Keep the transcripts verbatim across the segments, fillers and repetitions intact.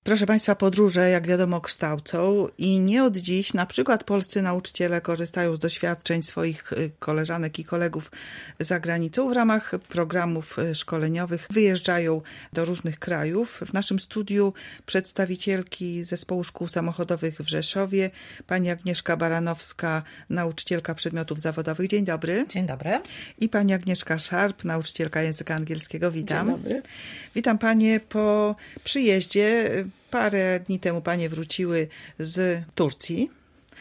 Proszę Państwa, podróże, jak wiadomo, kształcą i nie od dziś na przykład polscy nauczyciele korzystają z doświadczeń swoich koleżanek i kolegów za granicą. W ramach programów szkoleniowych wyjeżdżają do różnych krajów. W naszym studiu przedstawicielki Zespołu Szkół Samochodowych w Rzeszowie, pani Agnieszka Baranowska, nauczycielka przedmiotów zawodowych. Dzień dobry. Dzień dobry. I pani Agnieszka Szarp, nauczycielka języka angielskiego. Witam. Dzień dobry. Witam panie po przyjeździe. Parę dni temu panie wróciły z Turcji.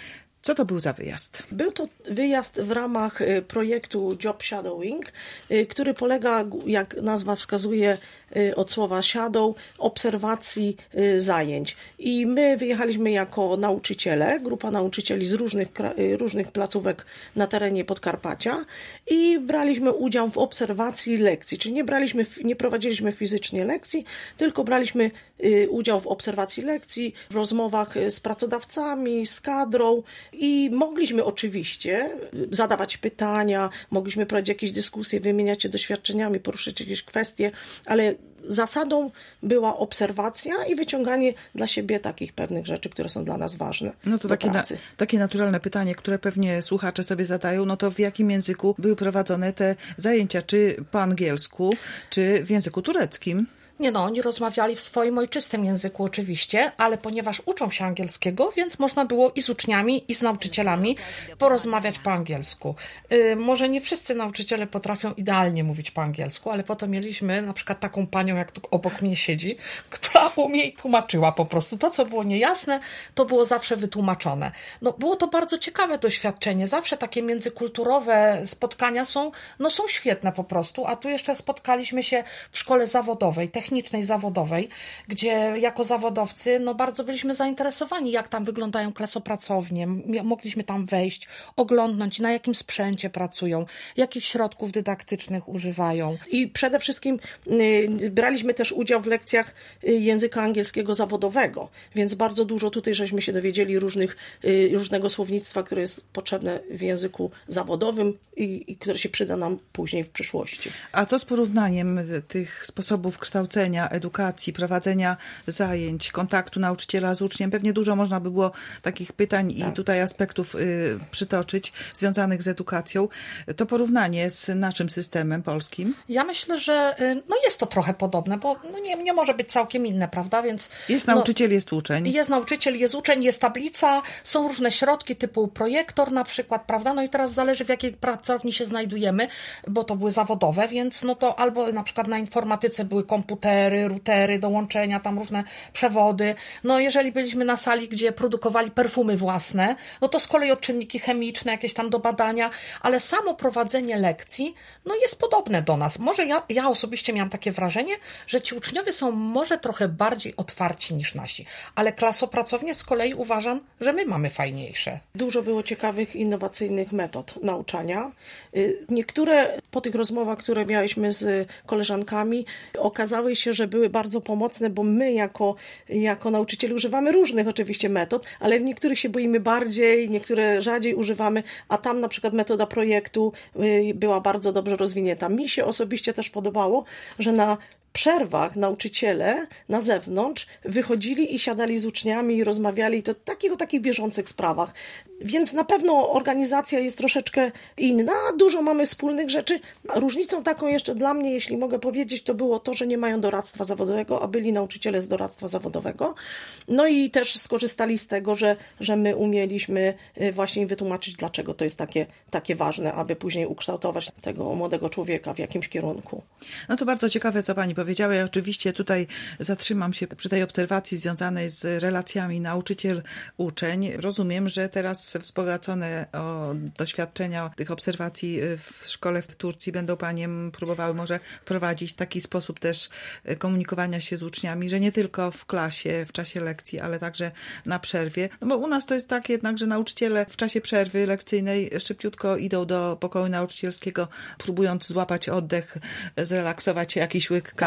Co to był za wyjazd? Był to wyjazd w ramach projektu Job Shadowing, który polega, jak nazwa wskazuje, od słowa shadow, obserwacji zajęć. I my wyjechaliśmy jako nauczyciele, grupa nauczycieli z różnych, różnych placówek na terenie Podkarpacia i braliśmy udział w obserwacji lekcji. Czyli nie braliśmy, nie prowadziliśmy fizycznie lekcji, tylko braliśmy udział w obserwacji lekcji, w rozmowach z pracodawcami, z kadrą i mogliśmy oczywiście zadawać pytania, mogliśmy prowadzić jakieś dyskusje, wymieniać się doświadczeniami, poruszyć jakieś kwestie, ale zasadą była obserwacja i wyciąganie dla siebie takich pewnych rzeczy, które są dla nas ważne. No to takie, na, takie naturalne pytanie, które pewnie słuchacze sobie zadają, no to w jakim języku były prowadzone te zajęcia? Czy po angielsku, czy w języku tureckim? Nie no, oni rozmawiali w swoim ojczystym języku oczywiście, ale ponieważ uczą się angielskiego, więc można było i z uczniami, i z nauczycielami porozmawiać po angielsku. Yy, może nie wszyscy nauczyciele potrafią idealnie mówić po angielsku, ale potem mieliśmy na przykład taką panią, jak tu obok mnie siedzi, która umie i tłumaczyła po prostu. To, co było niejasne, to było zawsze wytłumaczone. No, było to bardzo ciekawe doświadczenie. Zawsze takie międzykulturowe spotkania są, no, są świetne po prostu, a tu jeszcze spotkaliśmy się w szkole zawodowej, technicznej, zawodowej, gdzie jako zawodowcy no bardzo byliśmy zainteresowani, jak tam wyglądają klasopracownie. Mogliśmy tam wejść, oglądnąć, na jakim sprzęcie pracują, jakich środków dydaktycznych używają. I przede wszystkim y, braliśmy też udział w lekcjach y, języka angielskiego zawodowego, więc bardzo dużo tutaj żeśmy się dowiedzieli różnych, y, różnego słownictwa, które jest potrzebne w języku zawodowym i, i które się przyda nam później w przyszłości. A co z porównaniem tych sposobów kształcenia, edukacji, prowadzenia zajęć, kontaktu nauczyciela z uczniem? Pewnie dużo można by było takich pytań tak. i tutaj aspektów y, przytoczyć związanych z edukacją. To porównanie z naszym systemem polskim? Ja myślę, że y, no jest to trochę podobne, bo no nie, nie może być całkiem inne, prawda? Więc jest nauczyciel, no, jest uczeń. Jest nauczyciel, jest uczeń, jest tablica, są różne środki typu projektor na przykład, prawda? No i teraz zależy, w jakiej pracowni się znajdujemy, bo to były zawodowe, więc no to albo na przykład na informatyce były komputery, routery do łączenia, tam różne przewody. No jeżeli byliśmy na sali, gdzie produkowali perfumy własne, no to z kolei odczynniki chemiczne, jakieś tam do badania, ale samo prowadzenie lekcji, no jest podobne do nas. Może ja, ja osobiście miałam takie wrażenie, że ci uczniowie są może trochę bardziej otwarci niż nasi, ale klasopracownie z kolei uważam, że my mamy fajniejsze. Dużo było ciekawych, innowacyjnych metod nauczania. Niektóre po tych rozmowach, które mieliśmy z koleżankami, okazały się, że były bardzo pomocne, bo my jako, jako nauczyciele używamy różnych oczywiście metod, ale w niektórych się boimy bardziej, niektóre rzadziej używamy, a tam na przykład metoda projektu była bardzo dobrze rozwinięta. Mi się osobiście też podobało, że na przerwach nauczyciele na zewnątrz wychodzili i siadali z uczniami i rozmawiali to takich o takich bieżących sprawach. Więc na pewno organizacja jest troszeczkę inna, dużo mamy wspólnych rzeczy. Różnicą taką jeszcze dla mnie, jeśli mogę powiedzieć, to było to, że nie mają doradztwa zawodowego, a byli nauczyciele z doradztwa zawodowego. No i też skorzystali z tego, że, że my umieliśmy właśnie im wytłumaczyć, dlaczego to jest takie, takie ważne, aby później ukształtować tego młodego człowieka w jakimś kierunku. No to bardzo ciekawe, co pani powiedziała. Ja oczywiście tutaj zatrzymam się przy tej obserwacji związanej z relacjami nauczyciel-uczeń. Rozumiem, że teraz wzbogacone o doświadczenia tych obserwacji w szkole w Turcji będą panie próbowały może wprowadzić taki sposób też komunikowania się z uczniami, że nie tylko w klasie, w czasie lekcji, ale także na przerwie. No bo u nas to jest tak jednak, że nauczyciele w czasie przerwy lekcyjnej szybciutko idą do pokoju nauczycielskiego, próbując złapać oddech, zrelaksować się, jakiś łyk kawy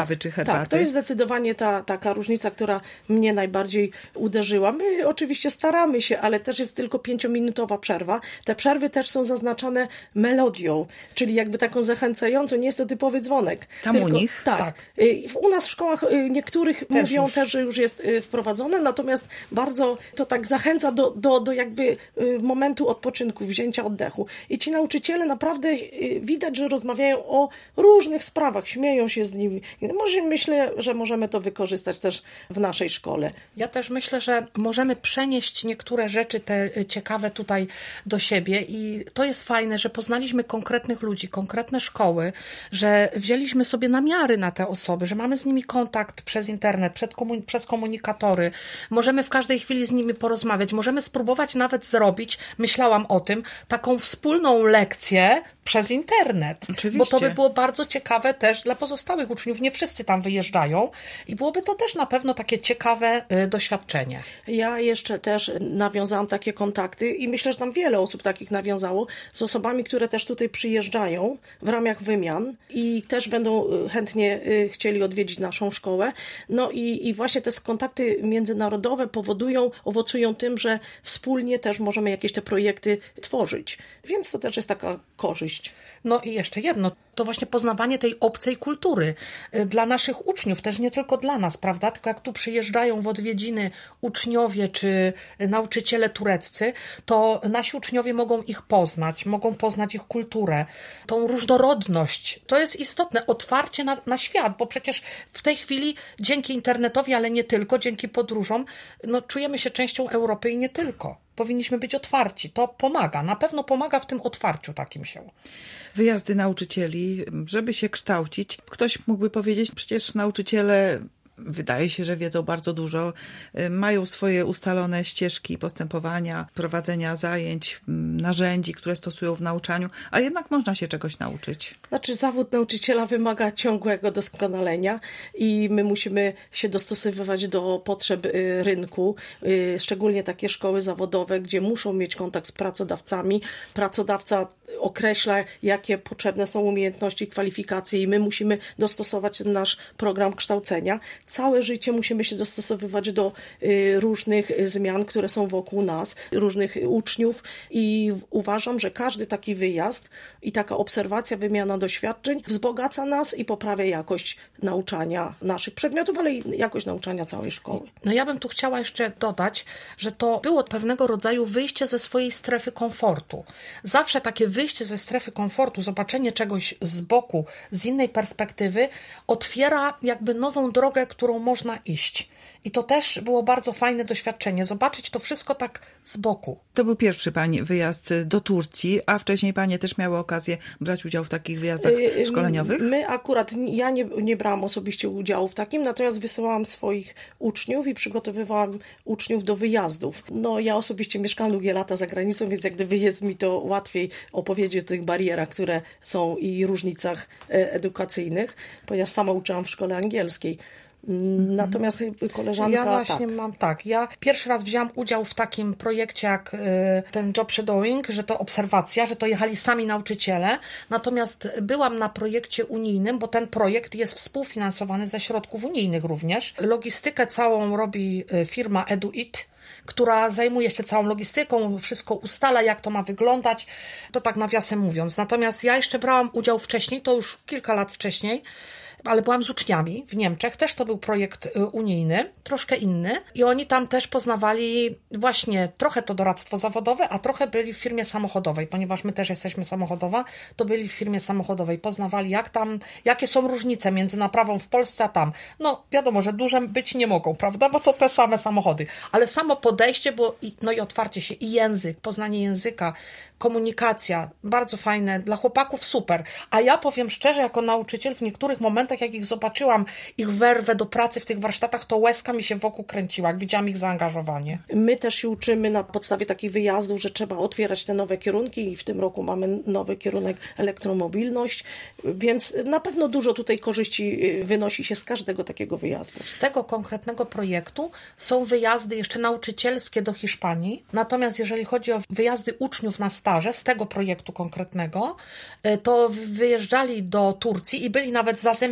kawy czy herbaty. Tak, to jest zdecydowanie ta taka różnica, która mnie najbardziej uderzyła. My oczywiście staramy się, ale też jest tylko pięciominutowa przerwa. Te przerwy też są zaznaczane melodią, czyli jakby taką zachęcającą, nie jest to typowy dzwonek. Tam tylko, u nich? Tak. tak. U nas w szkołach niektórych też mówią już. też, że już jest wprowadzone, natomiast bardzo to tak zachęca do, do, do jakby momentu odpoczynku, wzięcia oddechu. I ci nauczyciele naprawdę widać, że rozmawiają o różnych sprawach, śmieją się z nimi. Może myślę, że możemy to wykorzystać też w naszej szkole. Ja też myślę, że możemy przenieść niektóre rzeczy te ciekawe tutaj do siebie i to jest fajne, że poznaliśmy konkretnych ludzi, konkretne szkoły, że wzięliśmy sobie namiary na te osoby, że mamy z nimi kontakt przez internet, przed komun- przez komunikatory. Możemy w każdej chwili z nimi porozmawiać. Możemy spróbować nawet zrobić, myślałam o tym, taką wspólną lekcję przez internet. Oczywiście. Bo to by było bardzo ciekawe też dla pozostałych uczniów. Nie wszyscy tam wyjeżdżają i byłoby to też na pewno takie ciekawe y, doświadczenie. Ja jeszcze też nawiązałam takie kontakty i myślę, że tam wiele osób takich nawiązało z osobami, które też tutaj przyjeżdżają w ramach wymian i też będą chętnie chcieli odwiedzić naszą szkołę. No i, i właśnie te kontakty międzynarodowe powodują, owocują tym, że wspólnie też możemy jakieś te projekty tworzyć. Więc to też jest taka korzyść. No i jeszcze jedno, to właśnie poznawanie tej obcej kultury dla naszych uczniów, też nie tylko dla nas, prawda? Tylko jak tu przyjeżdżają w odwiedziny uczniowie czy nauczyciele tureccy, to nasi uczniowie mogą ich poznać, mogą poznać ich kulturę, tą różnorodność. To jest istotne, otwarcie na, na świat, bo przecież w tej chwili dzięki internetowi, ale nie tylko, dzięki podróżom, no czujemy się częścią Europy i nie tylko. Powinniśmy być otwarci. To pomaga. Na pewno pomaga w tym otwarciu takim się. Wyjazdy nauczycieli, żeby się kształcić. Ktoś mógłby powiedzieć, przecież nauczyciele, wydaje się, że wiedzą bardzo dużo, mają swoje ustalone ścieżki postępowania, prowadzenia zajęć, narzędzi, które stosują w nauczaniu, a jednak można się czegoś nauczyć. Znaczy zawód nauczyciela wymaga ciągłego doskonalenia i my musimy się dostosowywać do potrzeb rynku, szczególnie takie szkoły zawodowe, gdzie muszą mieć kontakt z pracodawcami. Pracodawca określa, jakie potrzebne są umiejętności, kwalifikacje i my musimy dostosować nasz program kształcenia. Całe życie musimy się dostosowywać do różnych zmian, które są wokół nas, różnych uczniów i uważam, że każdy taki wyjazd i taka obserwacja, wymiana doświadczeń wzbogaca nas i poprawia jakość nauczania naszych przedmiotów, ale i jakość nauczania całej szkoły. No ja bym tu chciała jeszcze dodać, że to było pewnego rodzaju wyjście ze swojej strefy komfortu. Zawsze takie wyjście ze strefy komfortu, zobaczenie czegoś z boku, z innej perspektywy otwiera jakby nową drogę, którą można iść. I to też było bardzo fajne doświadczenie, zobaczyć to wszystko tak z boku. To był pierwszy pani wyjazd do Turcji, a wcześniej panie też miały okazję brać udział w takich wyjazdach szkoleniowych? My akurat, ja nie, nie brałam osobiście udziału w takim, natomiast wysyłałam swoich uczniów i przygotowywałam uczniów do wyjazdów. No ja osobiście mieszkałam długie lata za granicą, więc jak gdyby jest mi to łatwiej opowiedzieć o tych barierach, które są i różnicach edukacyjnych, ponieważ sama uczyłam w szkole angielskiej. Natomiast koleżanka... Ja właśnie tak. mam tak. Ja pierwszy raz wzięłam udział w takim projekcie jak y, ten job shadowing, że to obserwacja, że to jechali sami nauczyciele. Natomiast byłam na projekcie unijnym, bo ten projekt jest współfinansowany ze środków unijnych również. Logistykę całą robi firma EduIt, która zajmuje się całą logistyką, wszystko ustala, jak to ma wyglądać. To tak nawiasem mówiąc. Natomiast ja jeszcze brałam udział wcześniej, to już kilka lat wcześniej, ale byłam z uczniami w Niemczech, też to był projekt unijny, troszkę inny i oni tam też poznawali właśnie trochę to doradztwo zawodowe, a trochę byli w firmie samochodowej, ponieważ my też jesteśmy samochodowa, to byli w firmie samochodowej, poznawali jak tam, jakie są różnice między naprawą w Polsce a tam. No wiadomo, że duże być nie mogą, prawda, bo to te same samochody, ale samo podejście, bo i, no i otwarcie się i język, poznanie języka, komunikacja, bardzo fajne, dla chłopaków super, a ja powiem szczerze, jako nauczyciel w niektórych momentach, jak ich zobaczyłam, ich werwę do pracy w tych warsztatach, to łezka mi się wokół kręciła, jak widziałam ich zaangażowanie. My też się uczymy na podstawie takich wyjazdów, że trzeba otwierać te nowe kierunki i w tym roku mamy nowy kierunek elektromobilność, więc na pewno dużo tutaj korzyści wynosi się z każdego takiego wyjazdu. Z tego konkretnego projektu są wyjazdy jeszcze nauczycielskie do Hiszpanii, natomiast jeżeli chodzi o wyjazdy uczniów na staże z tego projektu konkretnego, to wyjeżdżali do Turcji i byli nawet zazębieni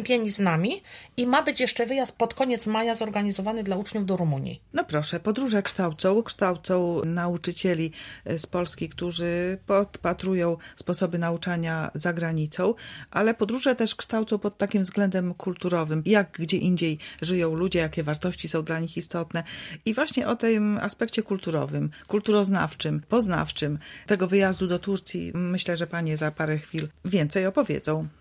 skupieni z nami i ma być jeszcze wyjazd pod koniec maja zorganizowany dla uczniów do Rumunii. No proszę, podróże kształcą, kształcą nauczycieli z Polski, którzy podpatrują sposoby nauczania za granicą, ale podróże też kształcą pod takim względem kulturowym, jak gdzie indziej żyją ludzie, jakie wartości są dla nich istotne i właśnie o tym aspekcie kulturowym, kulturoznawczym, poznawczym tego wyjazdu do Turcji myślę, że panie za parę chwil więcej opowiedzą.